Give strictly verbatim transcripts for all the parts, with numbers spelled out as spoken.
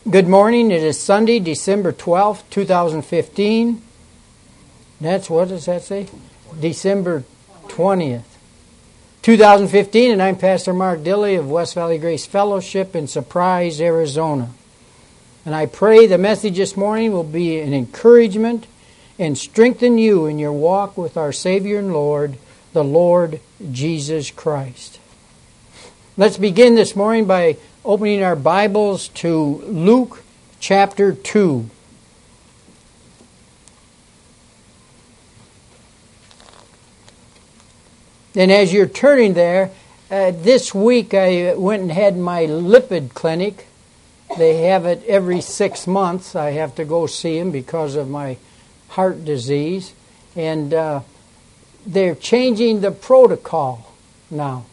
Good morning. It is Sunday, December twelfth, two thousand fifteen. That's, what does that say? December twentieth, two thousand fifteen, and I'm Pastor Mark Dilley of West Valley Grace Fellowship in Surprise, Arizona. And I pray the message this morning will be an encouragement and strengthen you in your walk with our Savior and Lord, the Lord Jesus Christ. Let's begin this morning by opening our Bibles to Luke chapter two. And as you're turning there, uh, this week I went and had my lipid clinic. They have it every six months. I have to go see them because of my heart disease. And uh, they're changing the protocol now.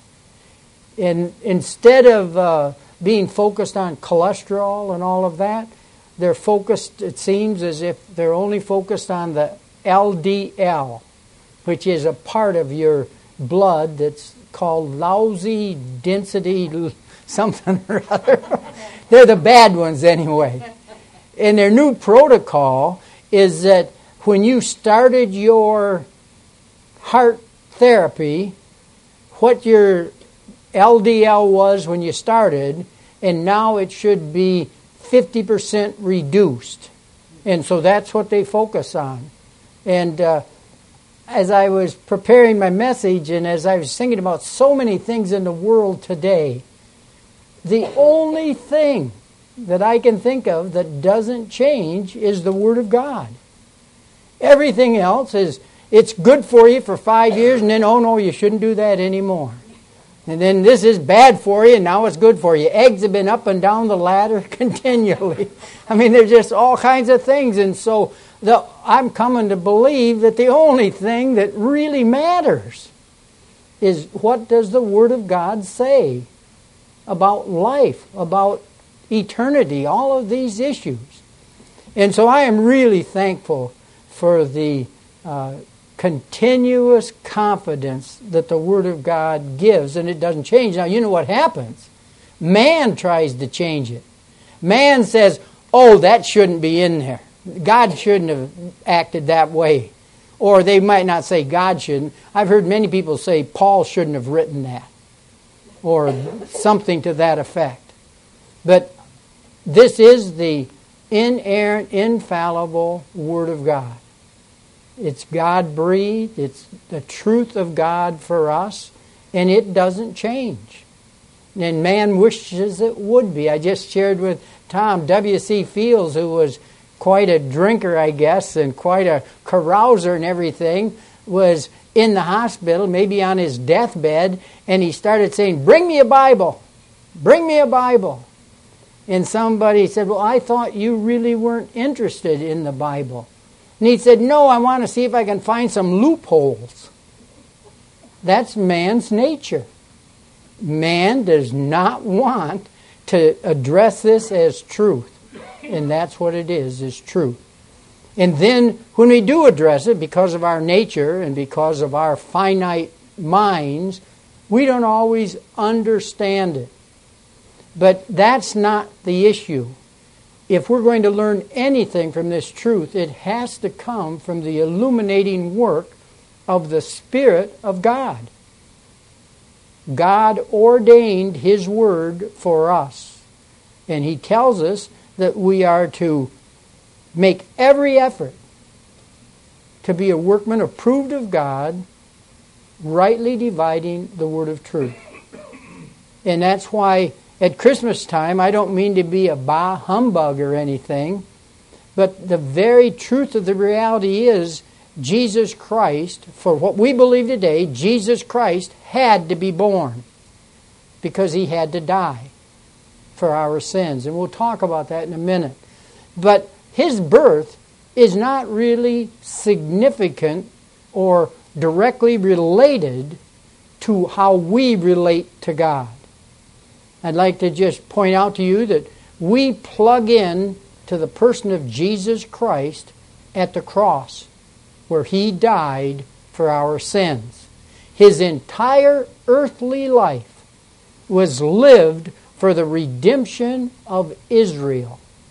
And instead of uh, being focused on cholesterol and all of that, they're focused, it seems, as if they're only focused on the L D L, which is a part of your blood that's called lousy density something or other. They're the bad ones anyway. And their new protocol is that when you started your heart therapy, what your L D L was when you started, and now it should be fifty percent reduced. And so that's what they focus on. And uh, as I was preparing my message and as I was thinking about so many things in the world today, the only thing that I can think of that doesn't change is the Word of God. Everything else is, it's good for you for five years and then, oh no, you shouldn't do that anymore. And then this is bad for you, and now it's good for you. Eggs have been up and down the ladder continually. I mean, there's just all kinds of things. And so the, I'm coming to believe that the only thing that really matters is what does the Word of God say about life, about eternity, all of these issues. And so I am really thankful for the uh, continuous confidence that the Word of God gives, and it doesn't change. Now, you know what happens. Man tries to change it. Man says, oh, that shouldn't be in there. God shouldn't have acted that way. Or they might not say God shouldn't. I've heard many people say Paul shouldn't have written that. Or something to that effect. But this is the inerrant, infallible Word of God. It's God-breathed. It's the truth of God for us. And it doesn't change. And man wishes it would be. I just shared with Tom, W C Fields, who was quite a drinker, I guess, and quite a carouser and everything, was in the hospital, maybe on his deathbed, and he started saying, bring me a Bible. Bring me a Bible. And somebody said, well, I thought you really weren't interested in the Bible. And he said, no, I want to see if I can find some loopholes. That's man's nature. Man does not want to address this as truth. And that's what it is, is truth. And then when we do address it, because of our nature and because of our finite minds, we don't always understand it. But that's not the issue. If we're going to learn anything from this truth, it has to come from the illuminating work of the Spirit of God. God ordained His Word for us. And He tells us that we are to make every effort to be a workman approved of God, rightly dividing the word of truth. And that's why at Christmas time, I don't mean to be a bah humbug or anything, but the very truth of the reality is Jesus Christ, for what we believe today, Jesus Christ had to be born because He had to die for our sins. And we'll talk about that in a minute. But His birth is not really significant or directly related to how we relate to God. I'd like to just point out to you that we plug in to the person of Jesus Christ at the cross, where He died for our sins. His entire earthly life was lived for the redemption of Israel.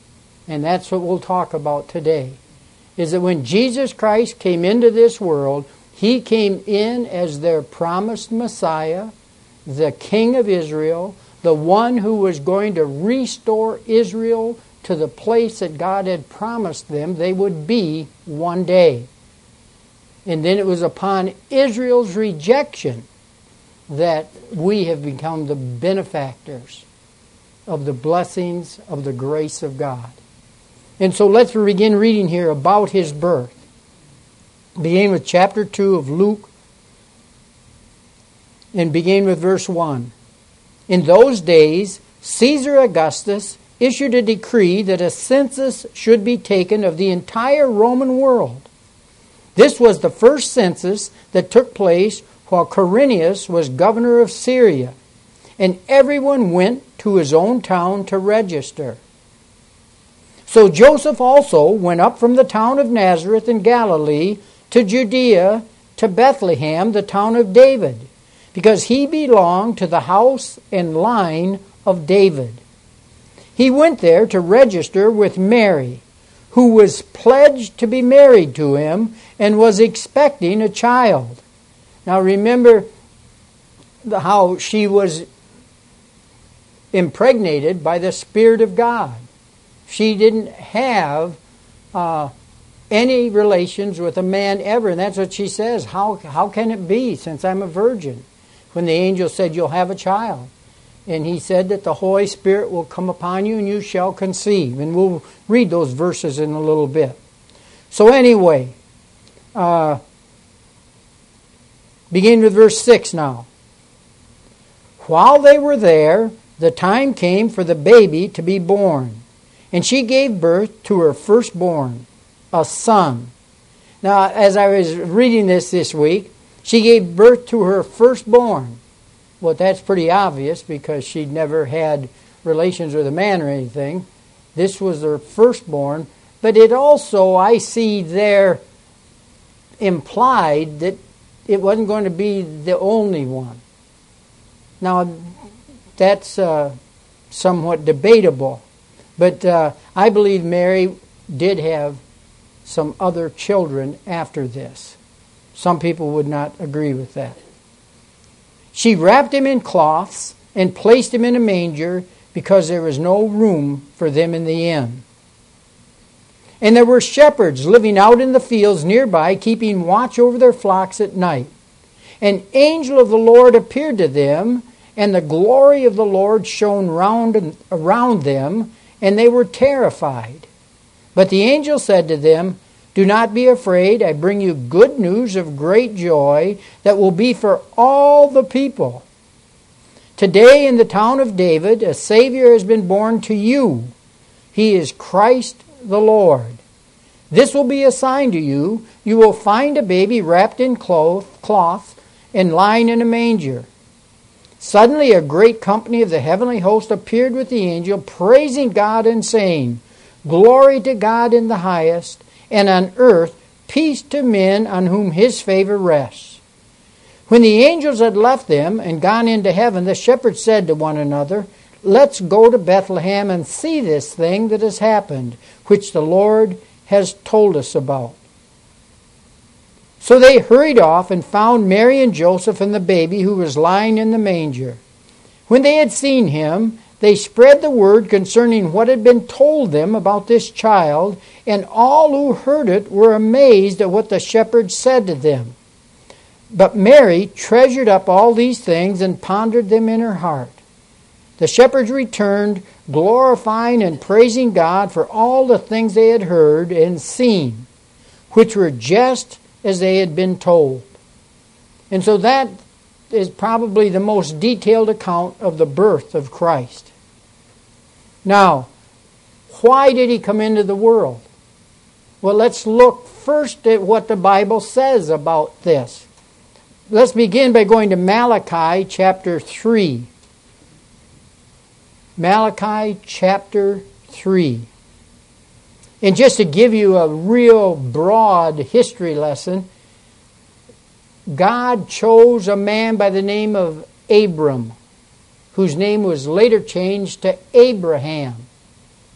And that's what we'll talk about today. Is that when Jesus Christ came into this world, He came in as their promised Messiah, the King of Israel, the one who was going to restore Israel to the place that God had promised them they would be one day. And then it was upon Israel's rejection that we have become the benefactors of the blessings of the grace of God. And so let's begin reading here about His birth. Beginning with chapter two of Luke, and begin with verse one. In those days, Caesar Augustus issued a decree that a census should be taken of the entire Roman world. This was the first census that took place while Quirinius was governor of Syria, and everyone went to his own town to register. So Joseph also went up from the town of Nazareth in Galilee to Judea, to Bethlehem, the town of David, because he belonged to the house and line of David. He went there to register with Mary, who was pledged to be married to him and was expecting a child. Now remember how she was impregnated by the Spirit of God. She didn't have uh, any relations with a man ever, and that's what she says. How, how can it be, since I'm a virgin? When the angel said, you'll have a child. And he said that the Holy Spirit will come upon you and you shall conceive. And we'll read those verses in a little bit. So anyway, uh, begin with verse six now. While they were there, the time came for the baby to be born. And she gave birth to her firstborn, a son. Now, as I was reading this this week, she gave birth to her firstborn. Well, that's pretty obvious because she'd never had relations with a man or anything. This was her firstborn. But it also, I see there implied that it wasn't going to be the only one. Now, that's uh, somewhat debatable. But uh, I believe Mary did have some other children after this. Some people would not agree with that. She wrapped him in cloths and placed him in a manger because there was no room for them in the inn. And there were shepherds living out in the fields nearby, keeping watch over their flocks at night. An angel of the Lord appeared to them, and the glory of the Lord shone round and around them, and they were terrified. But the angel said to them, do not be afraid. I bring you good news of great joy that will be for all the people. Today in the town of David, a Savior has been born to you. He is Christ the Lord. This will be a sign to you. You will find a baby wrapped in cloth and lying in a manger. Suddenly a great company of the heavenly host appeared with the angel, praising God and saying, glory to God in the highest, and on earth peace to men on whom His favor rests. When the angels had left them and gone into heaven, the shepherds said to one another, let's go to Bethlehem and see this thing that has happened, which the Lord has told us about. So they hurried off and found Mary and Joseph and the baby who was lying in the manger. When they had seen him, they spread the word concerning what had been told them about this child, and all who heard it were amazed at what the shepherds said to them. But Mary treasured up all these things and pondered them in her heart. The shepherds returned, glorifying and praising God for all the things they had heard and seen, which were just as they had been told. And so that is probably the most detailed account of the birth of Christ. Now, why did He come into the world? Well, let's look first at what the Bible says about this. Let's begin by going to Malachi chapter three. Malachi chapter three. And just to give you a real broad history lesson, God chose a man by the name of Abram, whose name was later changed to Abraham.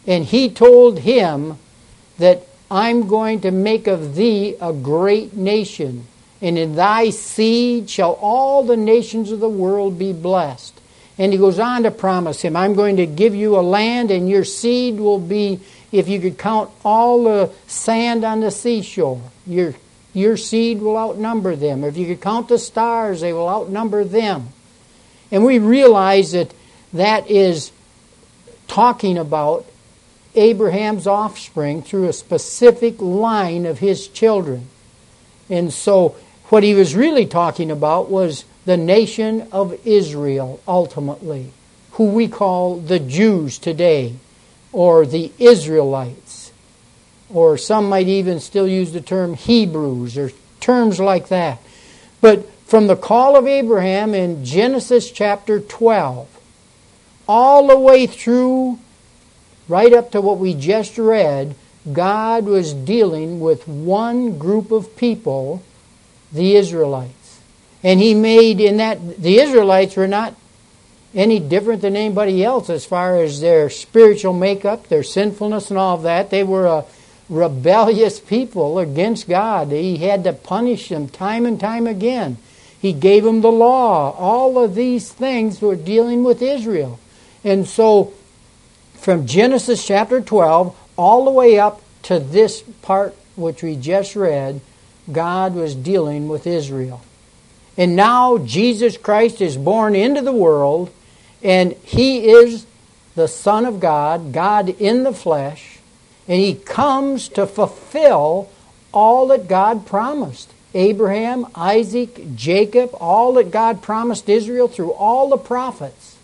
And he told him that I'm going to make of thee a great nation, and in thy seed shall all the nations of the world be blessed. And he goes on to promise him, I'm going to give you a land, and your seed will be, if you could count all the sand on the seashore, your, your seed will outnumber them. If you could count the stars, they will outnumber them. And we realize that that is talking about Abraham's offspring through a specific line of his children. And so what he was really talking about was the nation of Israel, ultimately, who we call the Jews today, or the Israelites, or some might even still use the term Hebrews, or terms like that. But from the call of Abraham in Genesis chapter twelve, all the way through, right up to what we just read, God was dealing with one group of people, the Israelites. And he made in that, the Israelites were not any different than anybody else as far as their spiritual makeup, their sinfulness and all of that. They were a rebellious people against God. He had to punish them time and time again. He gave them the law. All of these things were dealing with Israel. And so from Genesis chapter twelve all the way up to this part which we just read, God was dealing with Israel. And now Jesus Christ is born into the world, and He is the Son of God, God in the flesh, and He comes to fulfill all that God promised. Abraham, Isaac, Jacob, all that God promised Israel through all the prophets,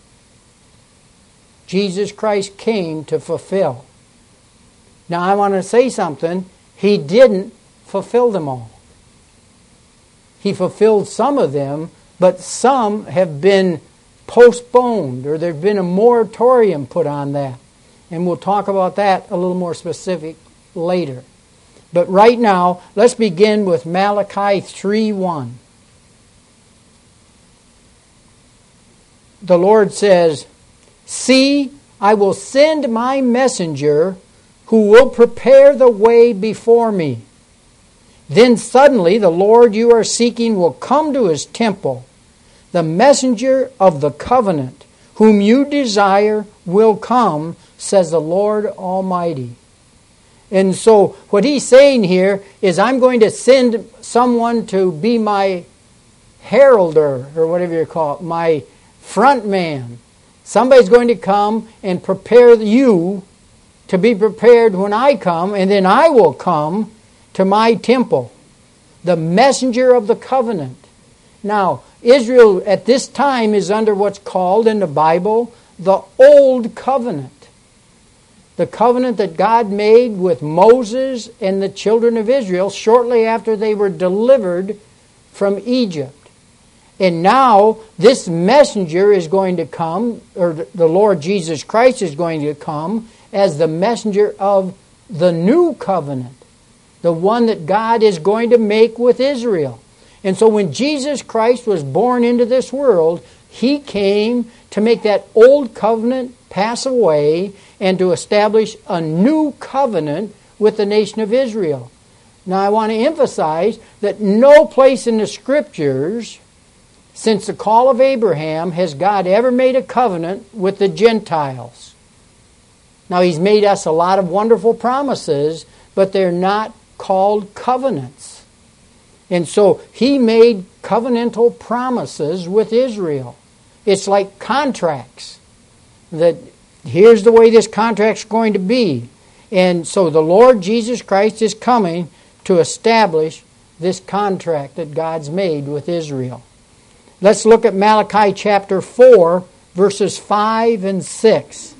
Jesus Christ came to fulfill. Now I want to say something. He didn't fulfill them all. He fulfilled some of them, but some have been postponed, or there's been a moratorium put on that. And we'll talk about that a little more specific later. But right now, let's begin with Malachi three one. The Lord says, See, I will send my messenger who will prepare the way before me. Then suddenly the Lord you are seeking will come to His temple. The messenger of the covenant, whom you desire, will come, says the Lord Almighty. And so what He's saying here is, I'm going to send someone to be my heralder, or whatever you call it, my front man. Somebody's going to come and prepare you to be prepared when I come, and then I will come to my temple, the messenger of the covenant. Now, Israel at this time is under what's called in the Bible the Old Covenant. The covenant that God made with Moses and the children of Israel shortly after they were delivered from Egypt. And now this messenger is going to come, or the Lord Jesus Christ is going to come as the messenger of the new covenant, the one that God is going to make with Israel. And so when Jesus Christ was born into this world, He came to make that old covenant pass away and to establish a new covenant with the nation of Israel. Now I want to emphasize that no place in the Scriptures since the call of Abraham has God ever made a covenant with the Gentiles. Now He's made us a lot of wonderful promises, but they're not called covenants. And so He made covenantal promises with Israel. It's like contracts. That here's the way this contract's going to be. And so the Lord Jesus Christ is coming to establish this contract that God's made with Israel. Let's look at Malachi chapter four, verses five and six.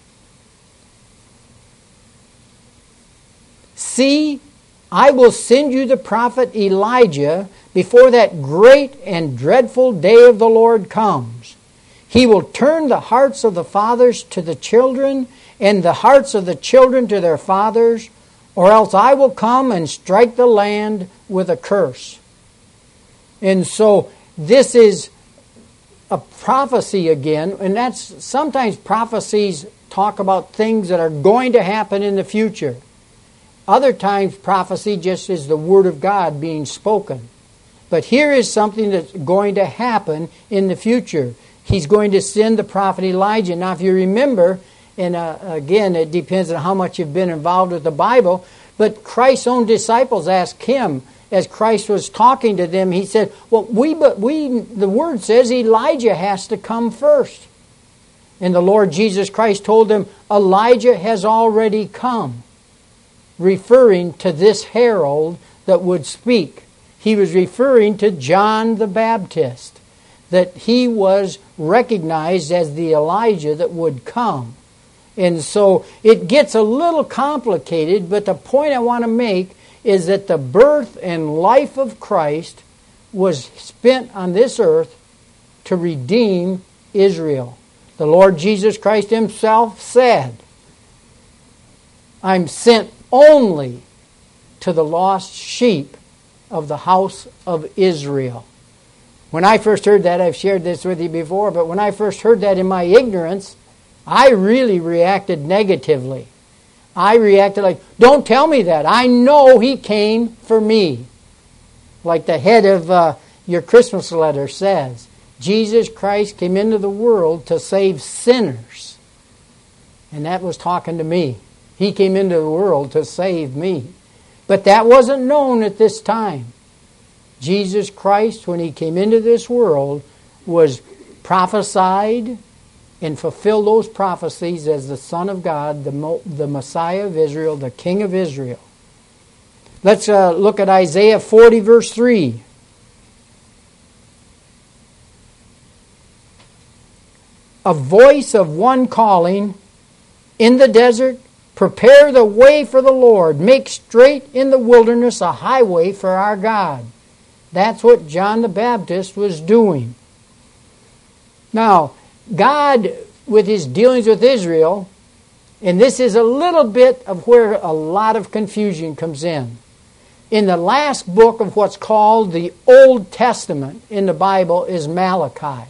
See, I will send you the prophet Elijah before that great and dreadful day of the Lord comes. He will turn the hearts of the fathers to the children, and the hearts of the children to their fathers, or else I will come and strike the land with a curse. And so this is a prophecy again, and that's sometimes prophecies talk about things that are going to happen in the future. Other times prophecy just is the Word of God being spoken. But here is something that's going to happen in the future. He's going to send the prophet Elijah. Now, if you remember, and uh, again, it depends on how much you've been involved with the Bible, but Christ's own disciples asked him, as Christ was talking to them, he said, well, we, but we, the Word says Elijah has to come first. And the Lord Jesus Christ told them, Elijah has already come, referring to this herald that would speak. He was referring to John the Baptist, that he was recognized as the Elijah that would come. And so it gets a little complicated, but the point I want to make is that the birth and life of Christ was spent on this earth to redeem Israel. The Lord Jesus Christ himself said, I'm sent only to the lost sheep of the house of Israel. When I first heard that, I've shared this with you before, but when I first heard that in my ignorance, I really reacted negatively. I reacted like, don't tell me that. I know he came for me. Like the head of uh, your Christmas letter says, Jesus Christ came into the world to save sinners. And that was talking to me. He came into the world to save me. But that wasn't known at this time. Jesus Christ, when he came into this world, was prophesied and fulfilled those prophecies as the Son of God, the, the Messiah of Israel, the King of Israel. Let's uh, look at Isaiah forty, verse three. A voice of one calling in the desert, prepare the way for the Lord. Make straight in the wilderness a highway for our God. That's what John the Baptist was doing. Now, God, with his dealings with Israel, and this is a little bit of where a lot of confusion comes in. In the last book of what's called the Old Testament in the Bible is Malachi.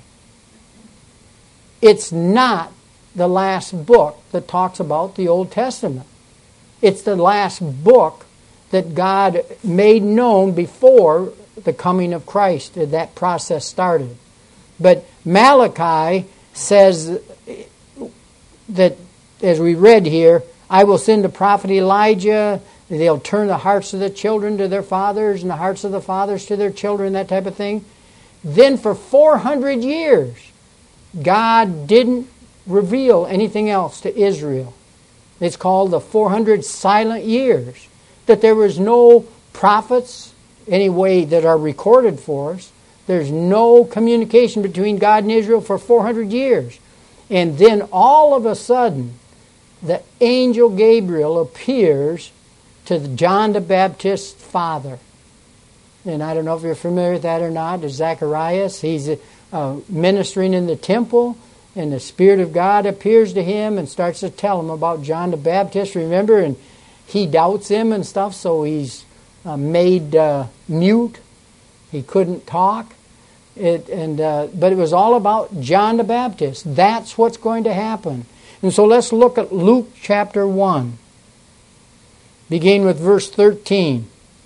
It's not the last book that talks about the Old Testament. It's the last book that God made known before the coming of Christ. That process started. But Malachi says that, as we read here, I will send the prophet Elijah. They'll turn the hearts of the children to their fathers and the hearts of the fathers to their children, that type of thing. Then for four hundred years, God didn't reveal anything else to Israel. It's called the four hundred silent years. That there was no prophets, anyway, that are recorded for us. There's no communication between God and Israel for four hundred years. And then all of a sudden, the angel Gabriel appears to John the Baptist's father. And I don't know if you're familiar with that or not. It's Zacharias. He's uh, ministering in the temple, and the Spirit of God appears to him and starts to tell him about John the Baptist. Remember, and he doubts him and stuff, so he's uh, made uh, mute. He couldn't talk. It, and uh, but it was all about John the Baptist. That's what's going to happen. And so let's look at Luke chapter one. Begin with verse thirteen.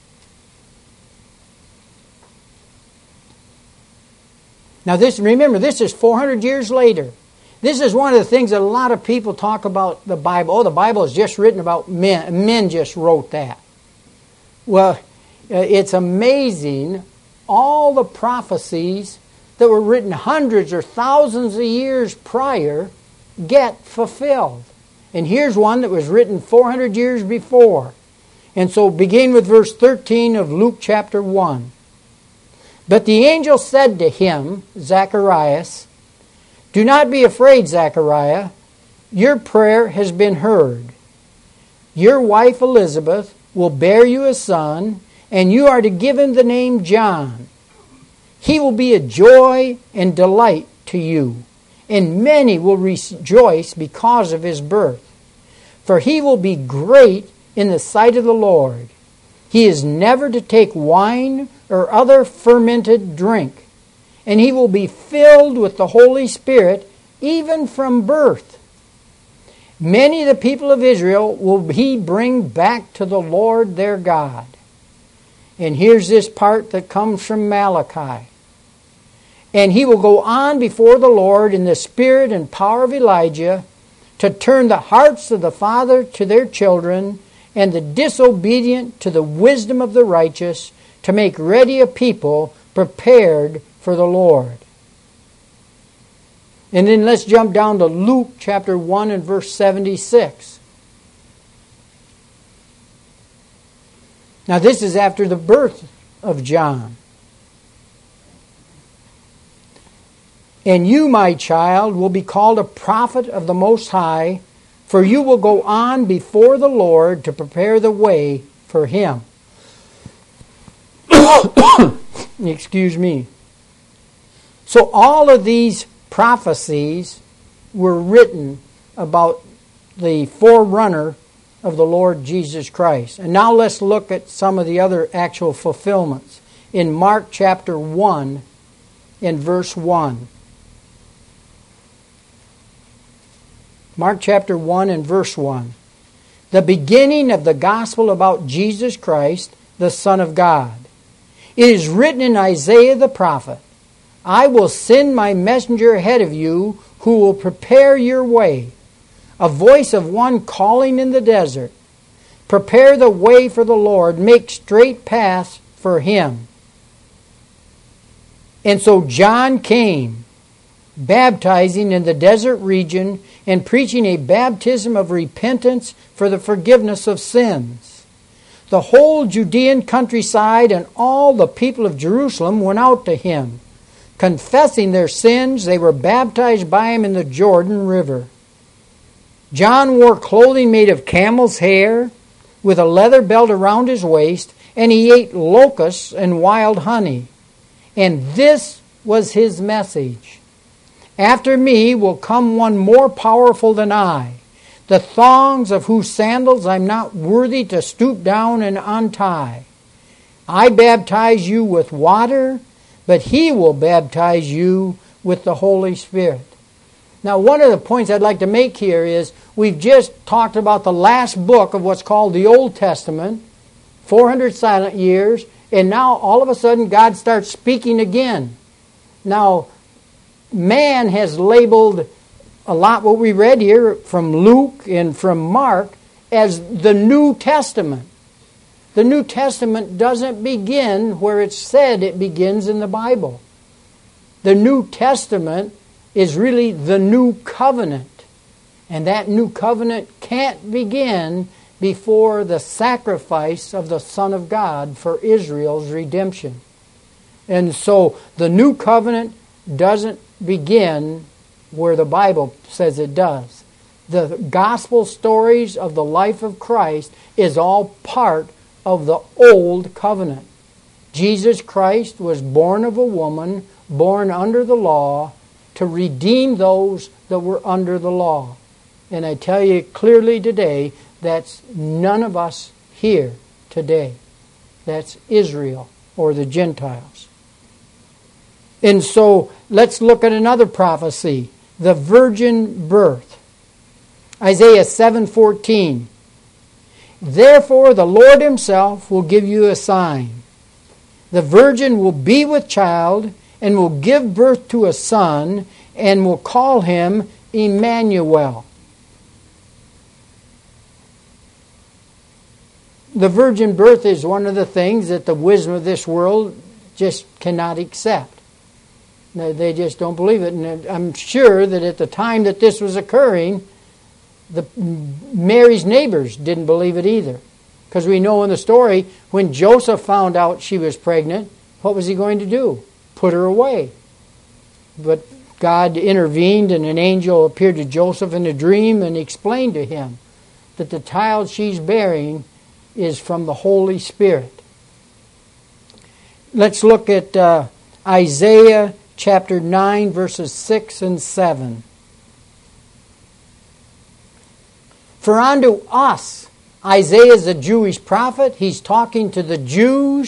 Now this, remember, this is four hundred years later. This is one of the things that a lot of people talk about the Bible. Oh, the Bible is just written about men. Men just wrote that. Well, it's amazing all the prophecies that were written hundreds or thousands of years prior get fulfilled. And here's one that was written four hundred years before. And so begin with verse thirteen of Luke chapter one. But the angel said to him, Zacharias, do not be afraid, Zachariah. Your prayer has been heard. Your wife Elizabeth will bear you a son, and you are to give him the name John. He will be a joy and delight to you, and many will rejoice because of his birth. For he will be great in the sight of the Lord. He is never to take wine or other fermented drink, and he will be filled with the Holy Spirit even from birth. Many of the people of Israel will he bring back to the Lord their God. And here's this part that comes from Malachi. And he will go on before the Lord in the spirit and power of Elijah to turn the hearts of the father to their children and the disobedient to the wisdom of the righteous, to make ready a people prepared for the Lord. And then let's jump down to Luke chapter one and verse seventy-six. Now this is after the birth of John. And you, my child, will be called a prophet of the Most High, for you will go on before the Lord to prepare the way for Him. Excuse me. So all of these prophecies were written about the forerunner of the Lord Jesus Christ. And now let's look at some of the other actual fulfillments. In Mark chapter one, in verse one. Mark chapter one and verse one. The beginning of the gospel about Jesus Christ, the Son of God. It is written in Isaiah the prophet, I will send my messenger ahead of you who will prepare your way. A voice of one calling in the desert. Prepare the way for the Lord. Make straight paths for Him. And so John came, baptizing in the desert region and preaching a baptism of repentance for the forgiveness of sins. The whole Judean countryside and all the people of Jerusalem went out to him. Confessing their sins, they were baptized by him in the Jordan River. John wore clothing made of camel's hair with a leather belt around his waist, and he ate locusts and wild honey. And this was his message. After me will come one more powerful than I, the thongs of whose sandals I'm not worthy to stoop down and untie. I baptize you with water, but he will baptize you with the Holy Spirit. Now, one of the points I'd like to make here is we've just talked about the last book of what's called the Old Testament, four hundred silent years, and now all of a sudden God starts speaking again. Now, man has labeled a lot what we read here from Luke and from Mark as the New Testament. The New Testament doesn't begin where it's said it begins in the Bible. The New Testament is really the New Covenant. And that New Covenant can't begin before the sacrifice of the Son of God for Israel's redemption. And so the New Covenant doesn't begin where the Bible says it does. The gospel stories of the life of Christ is all part of the Old Covenant. Jesus Christ was born of a woman, born under the law, to redeem those that were under the law. And I tell you clearly today, that's none of us here today. That's Israel or the Gentiles. And so let's look at another prophecy, the virgin birth. Isaiah seven fourteen. Therefore the Lord Himself will give you a sign. The virgin will be with child and will give birth to a son and will call him Emmanuel. The virgin birth is one of the things that the wisdom of this world just cannot accept. They just don't believe it. And I'm sure that at the time that this was occurring, the Mary's neighbors didn't believe it either. Because we know in the story, when Joseph found out she was pregnant, what was he going to do? Put her away. But God intervened, and an angel appeared to Joseph in a dream and explained to him that the child she's bearing is from the Holy Spirit. Let's look at uh, Isaiah chapter nine, verses six and seven. For unto us, Isaiah is a Jewish prophet. He's talking to the Jews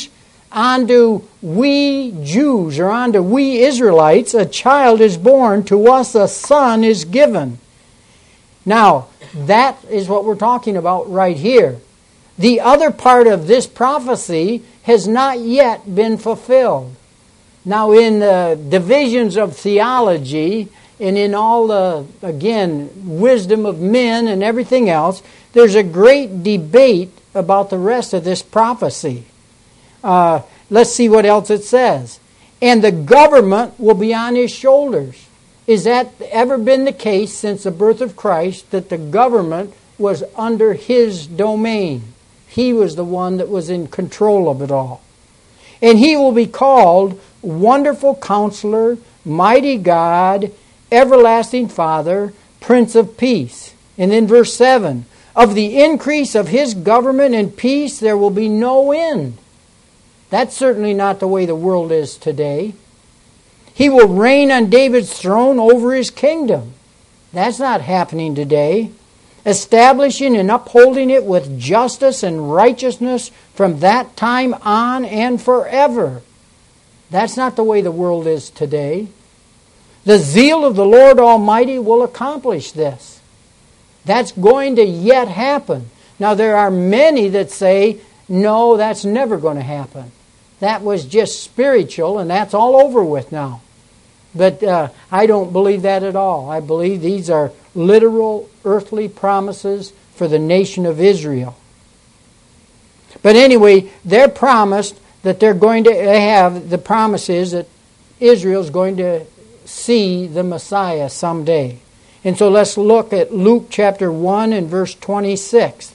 unto we Jews, or unto we Israelites, a child is born, to us a son is given. Now, that is what we're talking about right here. The other part of this prophecy has not yet been fulfilled. Now, in the divisions of theology and in all the, again, wisdom of men and everything else, there's a great debate about the rest of this prophecy. Uh, let's see what else it says. And the government will be on his shoulders. Is that ever been the case since the birth of Christ, that the government was under his domain? He was the one that was in control of it all. And he will be called Wonderful Counselor, Mighty God, Everlasting Father, Prince of Peace. And then verse seven, of the increase of his government and peace there will be no end. That's certainly not the way the world is today. He will reign on David's throne over his kingdom. That's not happening today. Establishing and upholding it with justice and righteousness from that time on and forever. That's not the way the world is today. The zeal of the Lord Almighty will accomplish this. That's going to yet happen. Now, there are many that say, no, that's never going to happen. That was just spiritual, and that's all over with now. But uh, I don't believe that at all. I believe these are literal earthly promises for the nation of Israel. But anyway, they're promised that they're going to have, the promise is that Israel's going to see the Messiah someday. And so let's look at Luke chapter one and verse twenty-six.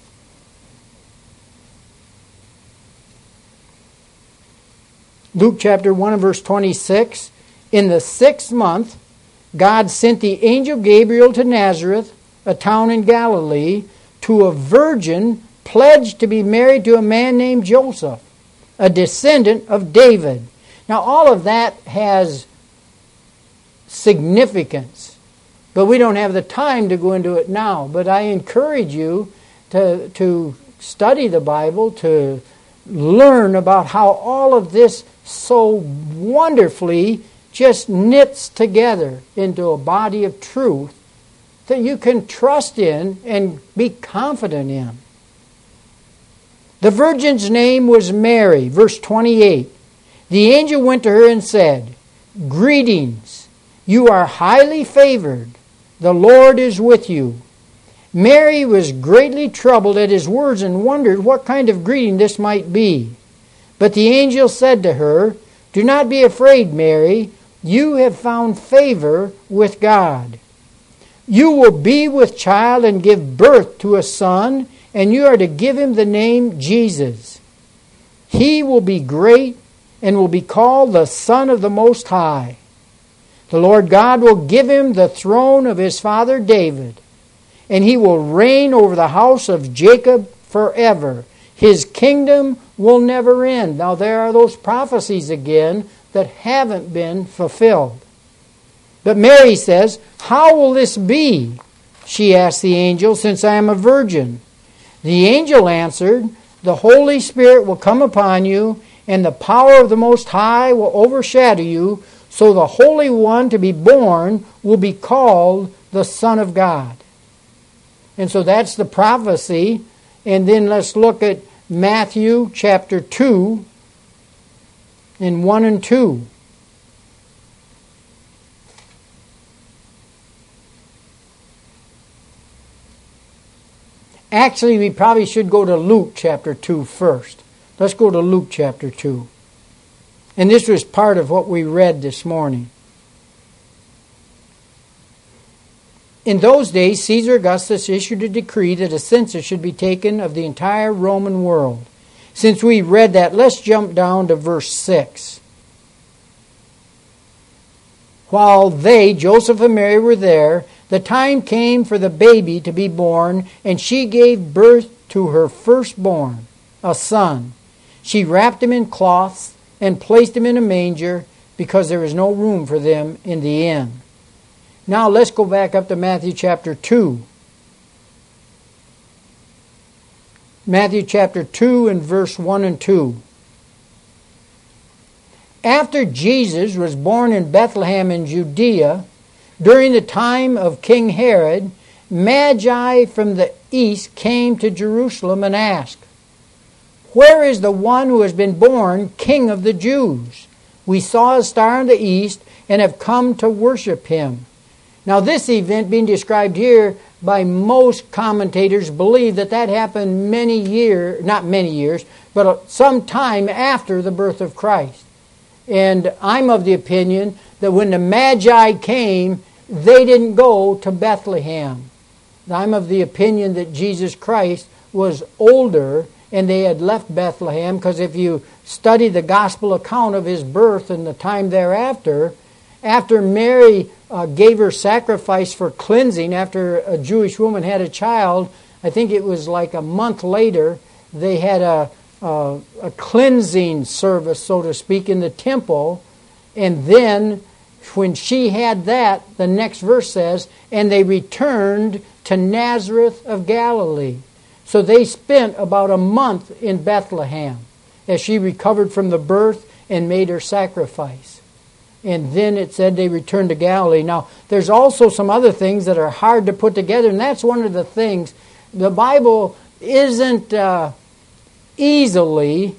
Luke chapter one and verse twenty-six. In the sixth month, God sent the angel Gabriel to Nazareth, a town in Galilee, to a virgin pledged to be married to a man named Joseph, a descendant of David. Now, all of that has significance, but we don't have the time to go into it now. But I encourage you to, to study the Bible, to learn about how all of this so wonderfully just knits together into a body of truth that you can trust in and be confident in. The virgin's name was Mary, verse twenty-eight. The angel went to her and said, "Greetings, you are highly favored. The Lord is with you." Mary was greatly troubled at his words and wondered what kind of greeting this might be. But the angel said to her, "Do not be afraid, Mary. You have found favor with God. You will be with child and give birth to a son, and you are to give him the name Jesus. He will be great and will be called the Son of the Most High. The Lord God will give him the throne of his father David, and he will reign over the house of Jacob forever. His kingdom will never end." Now there are those prophecies again that haven't been fulfilled. But Mary says, "How will this be?" she asked the angel, "since I am a virgin?" The angel answered, "The Holy Spirit will come upon you, and the power of the Most High will overshadow you, so the Holy One to be born will be called the Son of God." And so that's the prophecy. And then let's look at Matthew chapter two in one and two. Actually, we probably should go to Luke chapter two first. Let's go to Luke chapter two. And this was part of what we read this morning. In those days, Caesar Augustus issued a decree that a census should be taken of the entire Roman world. Since we read that, let's jump down to verse six. While they, Joseph and Mary, were there, the time came for the baby to be born, and she gave birth to her firstborn, a son. She wrapped him in cloths and placed him in a manger because there was no room for them in the inn. Now let's go back up to Matthew chapter two. Matthew chapter two and verse one and two. after Jesus was born in Bethlehem in Judea, during the time of King Herod, Magi from the east came to Jerusalem and asked, "Where is the one who has been born King of the Jews? We saw a star in the east and have come to worship him." Now this event being described here by most commentators believe that that happened many years, not many years, but some time after the birth of Christ. And I'm of the opinion that when the Magi came, they didn't go to Bethlehem. I'm of the opinion that Jesus Christ was older and they had left Bethlehem, because if you study the gospel account of his birth and the time thereafter, after Mary uh, gave her sacrifice for cleansing, after a Jewish woman had a child, I think it was like a month later, they had a, a, a cleansing service, so to speak, in the temple. And then when she had that, the next verse says, "And they returned to Nazareth of Galilee." So they spent about a month in Bethlehem as she recovered from the birth and made her sacrifice. And then it said they returned to Galilee. Now, there's also some other things that are hard to put together, and that's one of the things. The Bible isn't uh, easily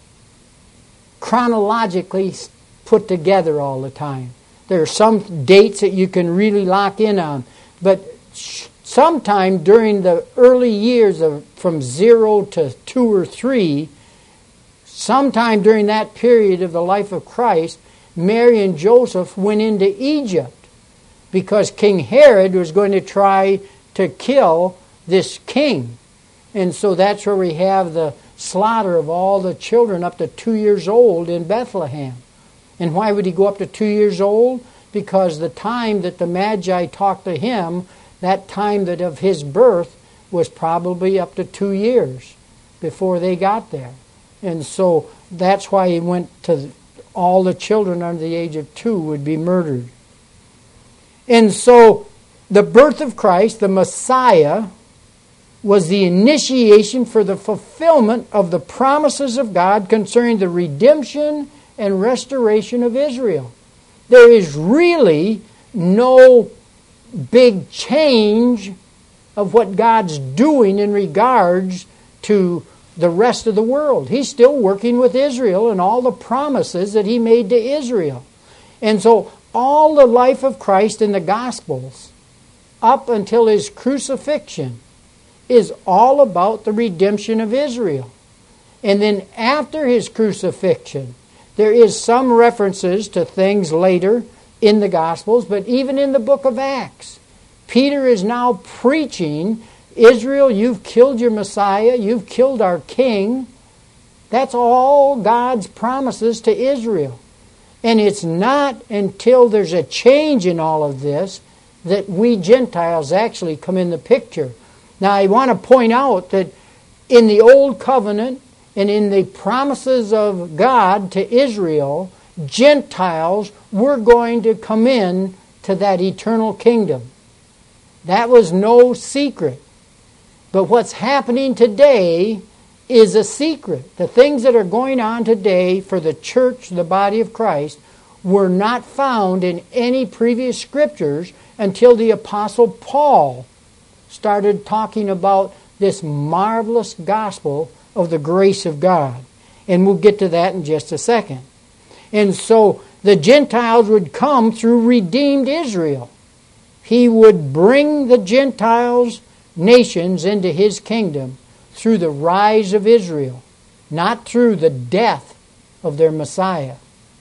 chronologically put together all the time. There are some dates that you can really lock in on, but sometime during the early years of from zero to two or three, sometime during that period of the life of Christ, Mary and Joseph went into Egypt because King Herod was going to try to kill this king. And so that's where we have the slaughter of all the children up to two years old in Bethlehem. And why would he go up to two years old? Because the time that the Magi talked to him, that time that of his birth, was probably up to two years before they got there. And so that's why he went to all the children under the age of two would be murdered. And so the birth of Christ, the Messiah, was the initiation for the fulfillment of the promises of God concerning the redemption and restoration of Israel. There is really no big change of what God's doing in regards to the rest of the world. He's still working with Israel and all the promises that he made to Israel. And so all the life of Christ in the Gospels, up until his crucifixion, is all about the redemption of Israel. And then after his crucifixion, there is some references to things later in the Gospels, but even in the book of Acts, Peter is now preaching, "Israel, you've killed your Messiah, you've killed our king." That's all God's promises to Israel. And it's not until there's a change in all of this that we Gentiles actually come in the picture. Now, I want to point out that in the Old Covenant and in the promises of God to Israel, Gentiles were going to come in to that eternal kingdom. That was no secret. But what's happening today is a secret. The things that are going on today for the church, the body of Christ, were not found in any previous scriptures until the Apostle Paul started talking about this marvelous gospel of the grace of God. And we'll get to that in just a second. And so the Gentiles would come through redeemed Israel. He would bring the Gentiles, nations, into his kingdom through the rise of Israel, not through the death of their Messiah.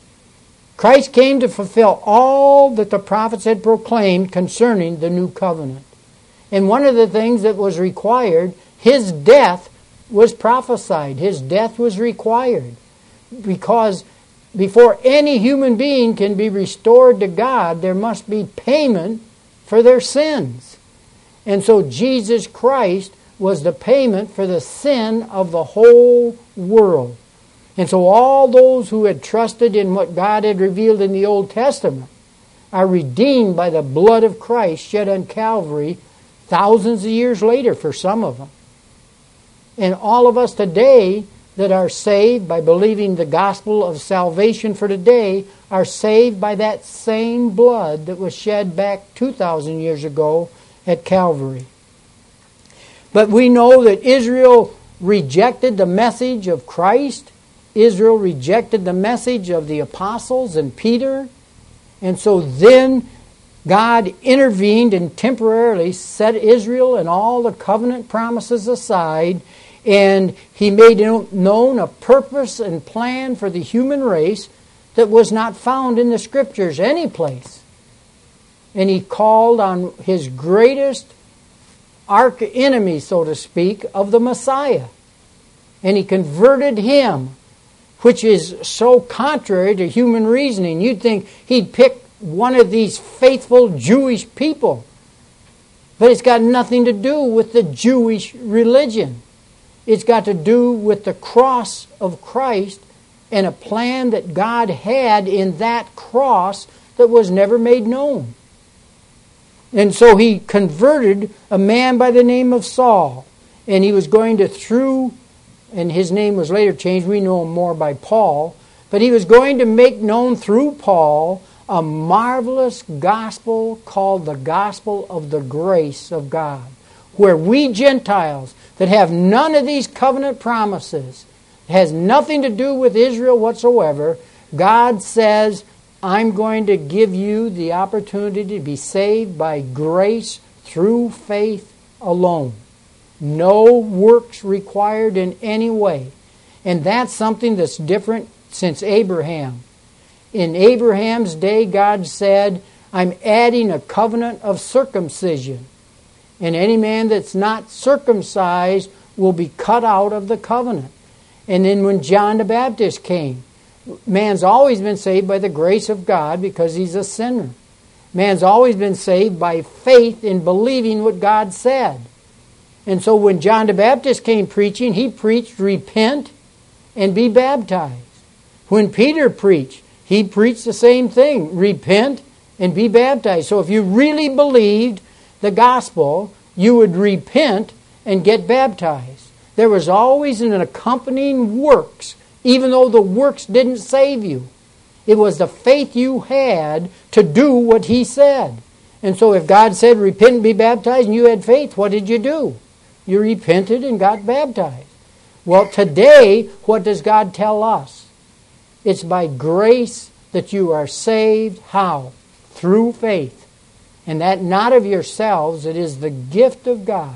Christ came to fulfill all that the prophets had proclaimed concerning the new covenant. And one of the things that was required, his death was prophesied. His death was required. Because before any human being can be restored to God, there must be payment for their sins. And so Jesus Christ was the payment for the sin of the whole world. And so all those who had trusted in what God had revealed in the Old Testament are redeemed by the blood of Christ shed on Calvary thousands of years later for some of them. And all of us today that are saved by believing the gospel of salvation for today are saved by that same blood that was shed back two thousand years ago at Calvary. But we know that Israel rejected the message of Christ. Israel rejected the message of the apostles and Peter. And so then God intervened and temporarily set Israel and all the covenant promises aside, and He made known a purpose and plan for the human race that was not found in the Scriptures any place. And He called on His greatest arch enemy, so to speak, of the Messiah. And He converted Him, which is so contrary to human reasoning. You'd think He'd pick one of these faithful Jewish people. But it's got nothing to do with the Jewish religion. It's got to do with the cross of Christ and a plan that God had in that cross that was never made known. And so He converted a man by the name of Saul. And he was going to, through, and his name was later changed, we know him more by Paul, but he was going to make known through Paul a marvelous gospel called the gospel of the grace of God, where we Gentiles that have none of these covenant promises, has nothing to do with Israel whatsoever, God says, I'm going to give you the opportunity to be saved by grace through faith alone. No works required in any way. And that's something that's different since Abraham. In Abraham's day, God said, I'm adding a covenant of circumcision. And any man that's not circumcised will be cut out of the covenant. And then when John the Baptist came, man's always been saved by the grace of God because he's a sinner. Man's always been saved by faith in believing what God said. And so when John the Baptist came preaching, he preached, repent and be baptized. When Peter preached, he preached the same thing, repent and be baptized. So if you really believed the gospel, you would repent and get baptized. There was always an accompanying works, even though the works didn't save you. It was the faith you had to do what He said. And so if God said, repent and be baptized, and you had faith, what did you do? You repented and got baptized. Well, today, what does God tell us? It's by grace that you are saved. How? Through faith. And that not of yourselves, it is the gift of God.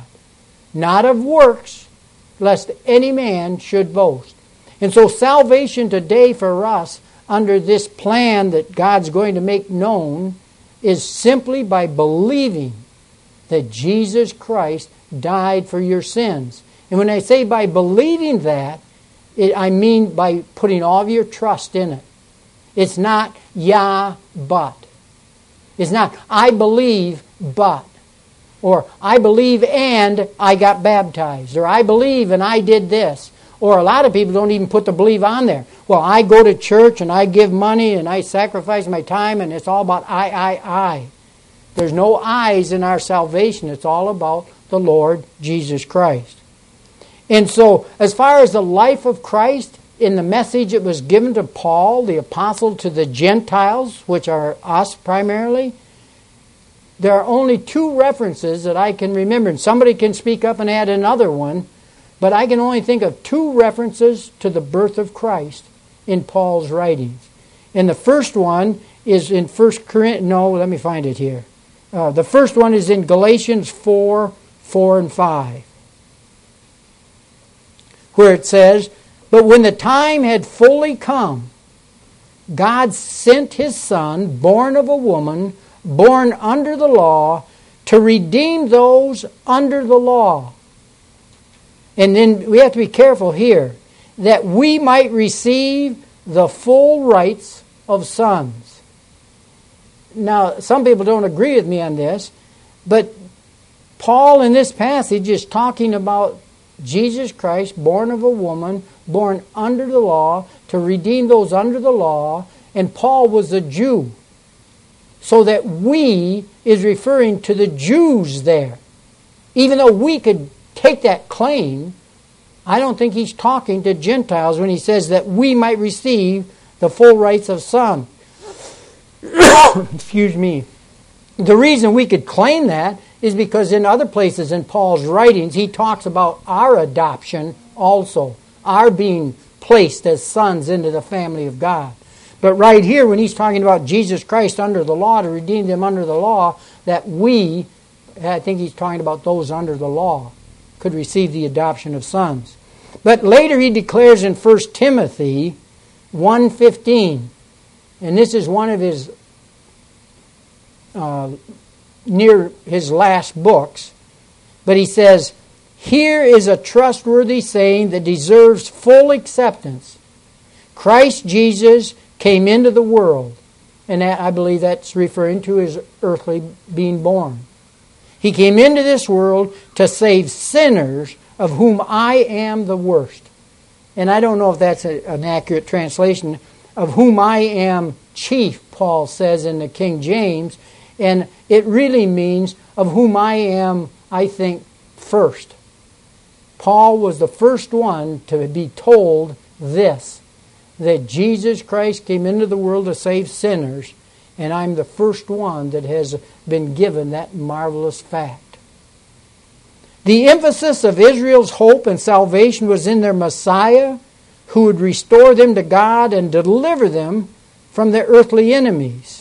Not of works, lest any man should boast. And so salvation today for us, under this plan that God's going to make known, is simply by believing that Jesus Christ died for your sins. And when I say by believing that, it, I mean by putting all of your trust in it. It's not, yeah, but. It's not, I believe, but. Or, I believe and I got baptized. Or, I believe and I did this. Or, a lot of people don't even put the believe on there. Well, I go to church and I give money and I sacrifice my time and it's all about I, I, I. There's no I's in our salvation. It's all about the Lord Jesus Christ. And so, as far as the life of Christ, in the message that was given to Paul, the apostle to the Gentiles, which are us primarily, there are only two references that I can remember. And somebody can speak up and add another one, but I can only think of two references to the birth of Christ in Paul's writings. And the first one is in First Corinthians. No, let me find it here. Uh, the first one is in Galatians four, four and five, where it says, but when the time had fully come, God sent His Son, born of a woman, born under the law, to redeem those under the law. And then we have to be careful here, that we might receive the full rights of sons. Now, some people don't agree with me on this, but Paul in this passage is talking about Jesus Christ, born of a woman, born under the law, to redeem those under the law, and Paul was a Jew. So that we is referring to the Jews there. Even though we could take that claim, I don't think he's talking to Gentiles when he says that we might receive the full rights of son. Excuse me. The reason we could claim that is because in other places in Paul's writings, he talks about our adoption also, our being placed as sons into the family of God. But right here, when he's talking about Jesus Christ under the law, to redeem them under the law, that we, I think he's talking about those under the law, could receive the adoption of sons. But later he declares in First Timothy one fifteen, and this is one of his uh, near his last books, but he says, "Here is a trustworthy saying that deserves full acceptance. Christ Jesus came into the world," and that, I believe that's referring to his earthly being born. "He came into this world to save sinners, of whom I am the worst." And I don't know if that's a, an accurate translation. "Of whom I am chief," Paul says in the King James. And it really means of whom I am, I think, first. Paul was the first one to be told this, that Jesus Christ came into the world to save sinners, and I'm the first one that has been given that marvelous fact. The emphasis of Israel's hope and salvation was in their Messiah, who would restore them to God and deliver them from their earthly enemies.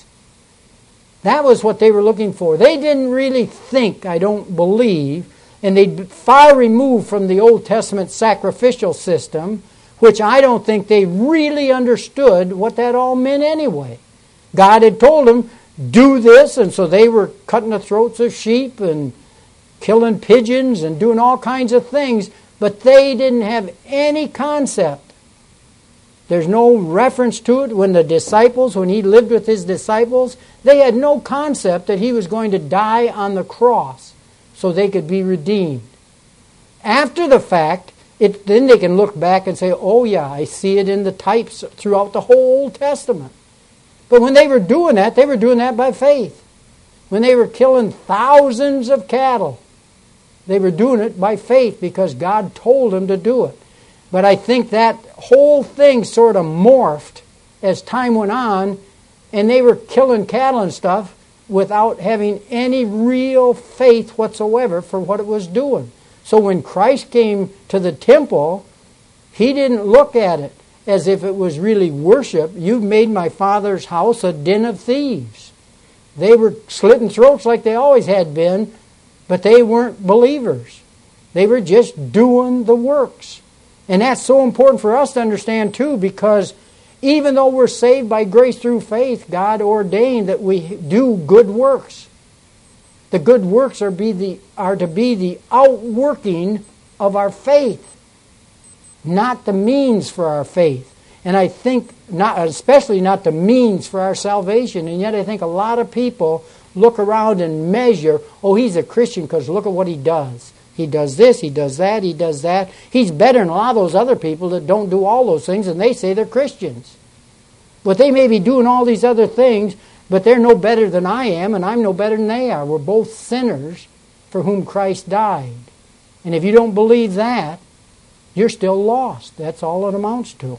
That was what they were looking for. They didn't really think, I don't believe, and they'd far removed from the Old Testament sacrificial system, which I don't think they really understood what that all meant anyway. God had told them, do this, and so they were cutting the throats of sheep and killing pigeons and doing all kinds of things, but they didn't have any concept. There's no reference to it when the disciples, when he lived with his disciples, they had no concept that he was going to die on the cross so they could be redeemed. After the fact, it, then they can look back and say, oh yeah, I see it in the types throughout the whole Old Testament. But when they were doing that, they were doing that by faith. When they were killing thousands of cattle, they were doing it by faith because God told them to do it. But I think that whole thing sort of morphed as time went on, and they were killing cattle and stuff without having any real faith whatsoever for what it was doing. So when Christ came to the temple, he didn't look at it as if it was really worship. You've made my Father's house a den of thieves. They were slitting throats like they always had been, but they weren't believers. They were just doing the works. And that's so important for us to understand too, because even though we're saved by grace through faith, God ordained that we do good works. The good works are, be the, are to be the outworking of our faith, not the means for our faith. And I think, not especially not the means for our salvation. And yet I think a lot of people look around and measure, oh, he's a Christian because look at what he does. He does this, he does that, he does that. He's better than a lot of those other people that don't do all those things, and they say they're Christians. But they may be doing all these other things, but they're no better than I am, and I'm no better than they are. We're both sinners for whom Christ died. And if you don't believe that, you're still lost. That's all it amounts to.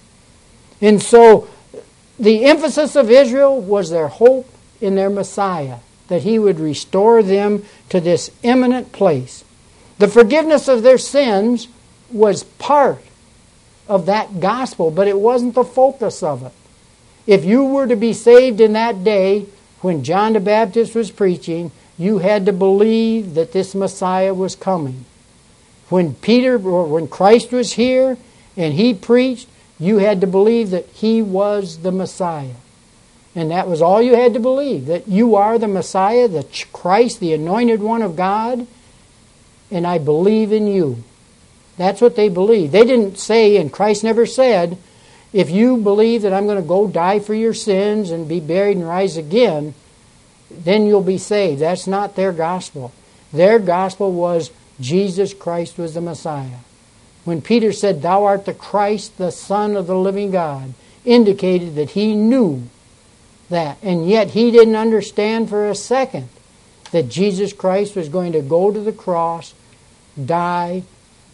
And so the emphasis of Israel was their hope in their Messiah, that he would restore them to this eminent place. The forgiveness of their sins was part of that gospel, but it wasn't the focus of it. If you were to be saved in that day when John the Baptist was preaching, you had to believe that this Messiah was coming. When Peter, or when Christ was here and he preached, you had to believe that he was the Messiah. And that was all you had to believe, that you are the Messiah, the Christ, the anointed one of God, and I believe in you. That's what they believed. They didn't say, and Christ never said, if you believe that I'm going to go die for your sins and be buried and rise again, then you'll be saved. That's not their gospel. Their gospel was Jesus Christ was the Messiah. When Peter said, thou art the Christ, the Son of the living God, indicated that he knew that. And yet he didn't understand for a second that Jesus Christ was going to go to the cross, die,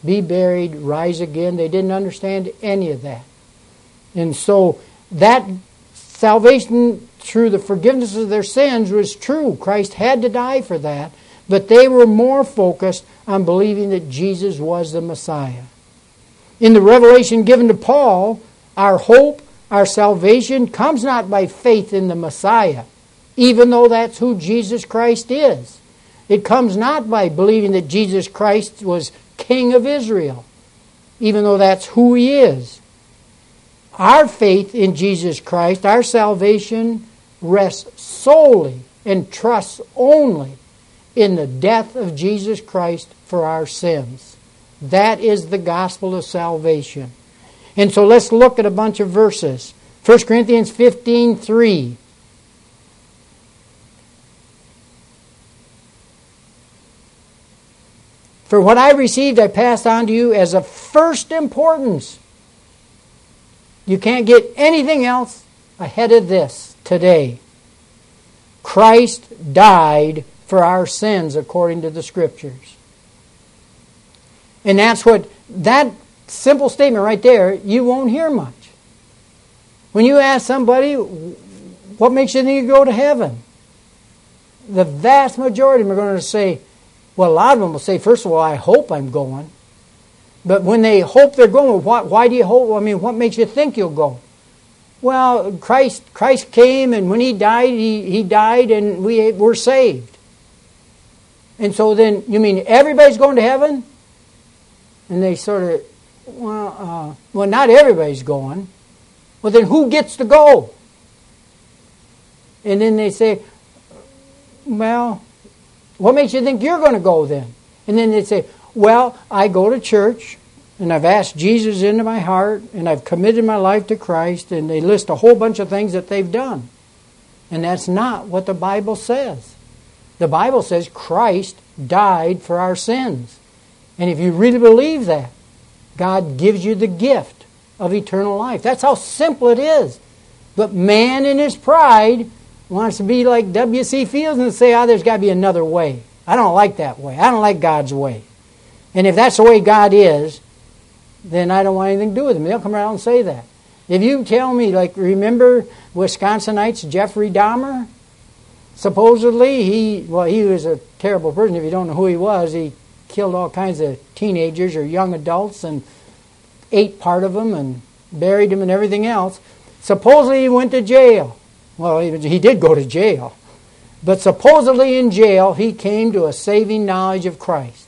be buried, rise again. They didn't understand any of that. And so that salvation through the forgiveness of their sins was true. Christ had to die for that. But they were more focused on believing that Jesus was the Messiah. In the revelation given to Paul, our hope, our salvation comes not by faith in the Messiah, even though that's who Jesus Christ is. It comes not by believing that Jesus Christ was King of Israel, even though that's who He is. Our faith in Jesus Christ, our salvation, rests solely and trusts only in the death of Jesus Christ for our sins. That is the gospel of salvation. And so let's look at a bunch of verses. First Corinthians fifteen three. For what I received I passed on to you as of first importance. You can't get anything else ahead of this today. Christ died for our sins according to the Scriptures. And that's what, that simple statement right there, you won't hear much. When you ask somebody, what makes you think you go to heaven? The vast majority of them are going to say, well, a lot of them will say, first of all, I hope I'm going. But when they hope they're going, why, why do you hope? I mean, what makes you think you'll go? Well, Christ Christ came, and when He died, He, he died, and we were saved. And so then, you mean everybody's going to heaven? And they sort of, well, uh, well, not everybody's going. Well, then who gets to go? And then they say, well, what makes you think you're going to go then? And then they say, well, I go to church, and I've asked Jesus into my heart, and I've committed my life to Christ, and they list a whole bunch of things that they've done. And that's not what the Bible says. The Bible says Christ died for our sins. And if you really believe that, God gives you the gift of eternal life. That's how simple it is. But man in his pride wants to be like W C Fields and say, oh, there's got to be another way. I don't like that way. I don't like God's way. And if that's the way God is, then I don't want anything to do with him. They'll come around and say that. If you tell me, like, remember Wisconsinites Jeffrey Dahmer? Supposedly, he, well, he was a terrible person. If you don't know who he was, he killed all kinds of teenagers or young adults and ate part of them and buried them and everything else. Supposedly, he went to jail. Well, he, he did go to jail. But supposedly in jail, he came to a saving knowledge of Christ.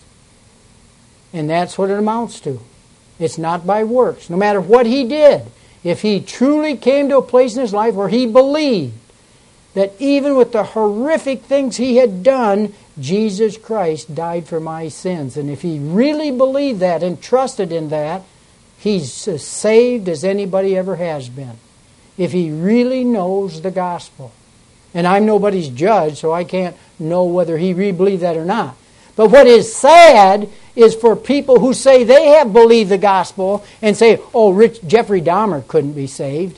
And that's what it amounts to. It's not by works. No matter what he did, if he truly came to a place in his life where he believed that even with the horrific things he had done, Jesus Christ died for my sins. And if he really believed that and trusted in that, he's as saved as anybody ever has been. If he really knows the gospel. And I'm nobody's judge, so I can't know whether he really believed that or not. But what is sad is for people who say they have believed the gospel and say, oh, Rich Jeffrey Dahmer couldn't be saved.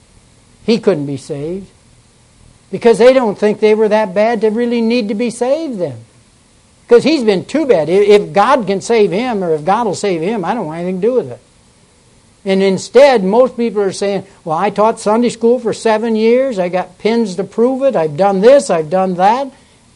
He couldn't be saved. Because they don't think they were that bad to really need to be saved then. Because he's been too bad. If God can save him, or if God will save him, I don't want anything to do with it. And instead, most people are saying, well, I taught Sunday school for seven years. I got pins to prove it. I've done this. I've done that.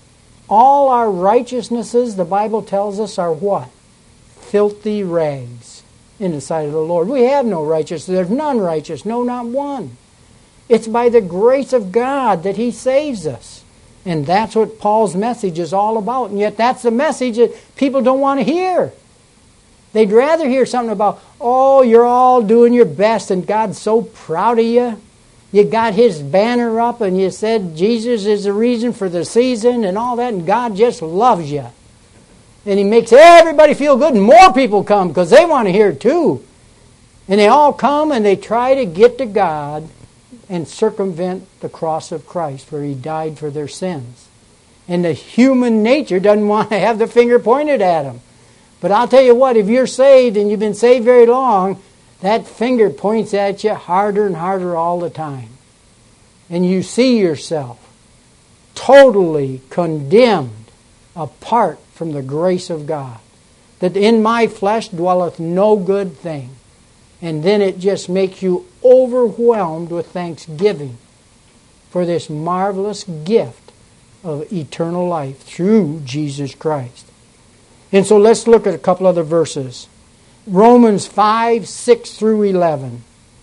All our righteousnesses, the Bible tells us, are what? Filthy rags in the sight of the Lord. We have no righteousness. There's none righteous. No, not one. It's by the grace of God that He saves us. And that's what Paul's message is all about. And yet that's the message that people don't want to hear. They'd rather hear something about, oh, you're all doing your best and God's so proud of you. You got His banner up and you said Jesus is the reason for the season and all that, and God just loves you. And He makes everybody feel good, and more people come because they want to hear it too. And they all come and they try to get to God and circumvent the cross of Christ where He died for their sins. And the human nature doesn't want to have the finger pointed at them. But I'll tell you what, if you're saved and you've been saved very long, that finger points at you harder and harder all the time. And you see yourself totally condemned apart from the grace of God. that in my flesh dwelleth no good thing. And then it just makes you overwhelmed with thanksgiving for this marvelous gift of eternal life through Jesus Christ. And so let's look at a couple other verses. Romans five, six through eleven.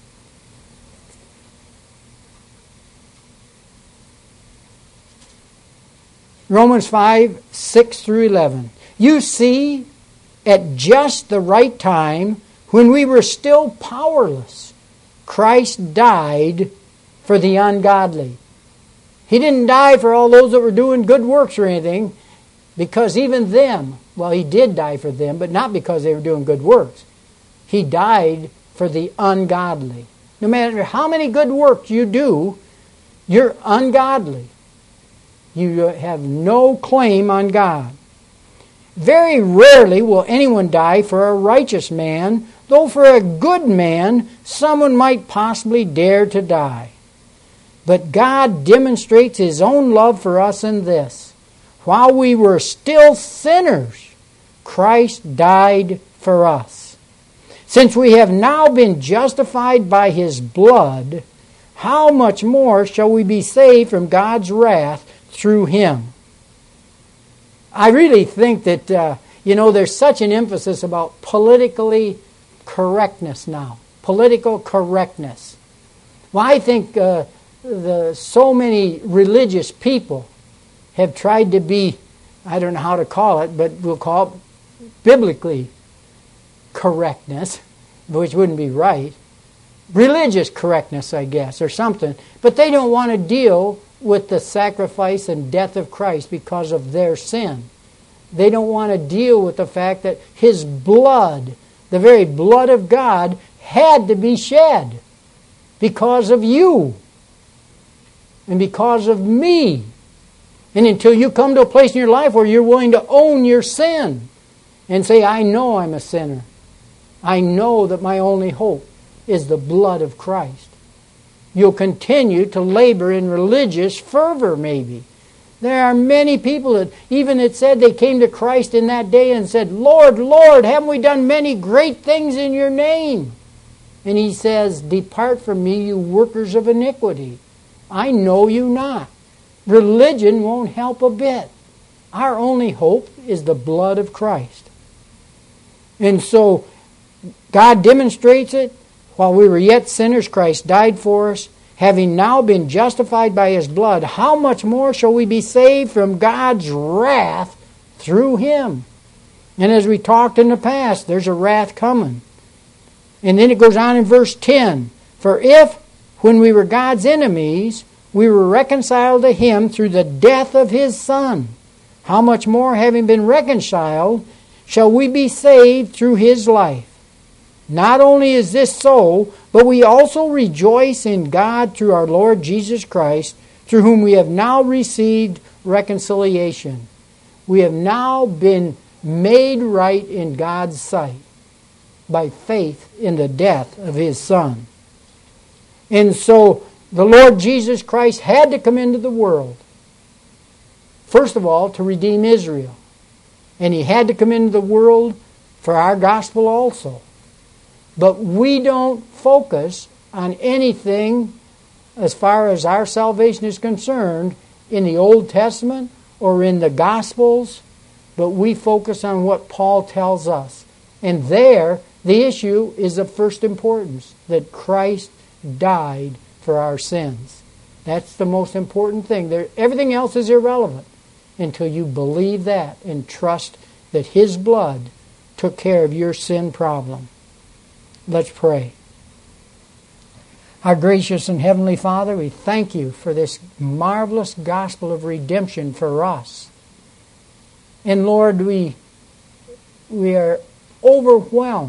Romans five, six through eleven. You see, at just the right time, when we were still powerless, Christ died for the ungodly. He didn't die for all those that were doing good works or anything, because even them, well, He did die for them, but not because they were doing good works. He died for the ungodly. No matter how many good works you do, you're ungodly. You have no claim on God. Very rarely will anyone die for a righteous man, though for a good man, someone might possibly dare to die. But God demonstrates His own love for us in this: while we were still sinners, Christ died for us. Since we have now been justified by His blood, how much more shall we be saved from God's wrath through Him? I really think that, uh, you know, there's such an emphasis about politically correctness now. Political correctness. Well, I think uh, the so many religious people have tried to be, I don't know how to call it, but we'll call it biblically correctness, which wouldn't be right. Religious correctness, I guess, or something. But they don't want to deal with the sacrifice and death of Christ because of their sin. They don't want to deal with the fact that His blood, the very blood of God, had to be shed because of you and because of me. And until you come to a place in your life where you're willing to own your sin and say, I know I'm a sinner. I know that my only hope is the blood of Christ. You'll continue to labor in religious fervor, maybe. There are many people that, even it said they came to Christ in that day and said, Lord, Lord, haven't we done many great things in your name? And He says, depart from me, you workers of iniquity. I know you not. Religion won't help a bit. Our only hope is the blood of Christ. And so, God demonstrates it. While we were yet sinners, Christ died for us. Having now been justified by His blood, how much more shall we be saved from God's wrath through Him? And as we talked in the past, there's a wrath coming. And then it goes on in verse ten. For if, when we were God's enemies, we were reconciled to Him through the death of His Son, how much more, having been reconciled, shall we be saved through His life? Not only is this so, but we also rejoice in God through our Lord Jesus Christ, through whom we have now received reconciliation. We have now been made right in God's sight by faith in the death of His Son. And so the Lord Jesus Christ had to come into the world, first of all, to redeem Israel. And He had to come into the world for our gospel also. But we don't focus on anything as far as our salvation is concerned in the Old Testament or in the Gospels, but we focus on what Paul tells us. And there, the issue is of first importance, that Christ died for our sins. That's the most important thing. There, everything else is irrelevant until you believe that and trust that His blood took care of your sin problem. Let's pray. Our gracious and heavenly Father, we thank You for this marvelous gospel of redemption for us. And Lord, we, we are overwhelmed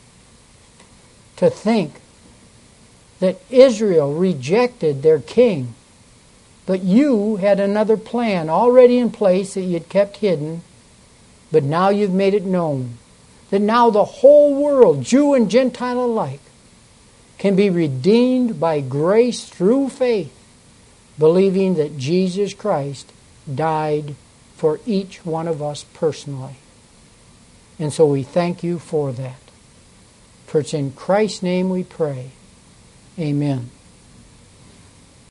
to think that Israel rejected their king, but You had another plan already in place that You'd kept hidden, but now You've made it known. That now the whole world, Jew and Gentile alike, can be redeemed by grace through faith, believing that Jesus Christ died for each one of us personally. And so we thank you for that. For it's in Christ's name we pray. Amen.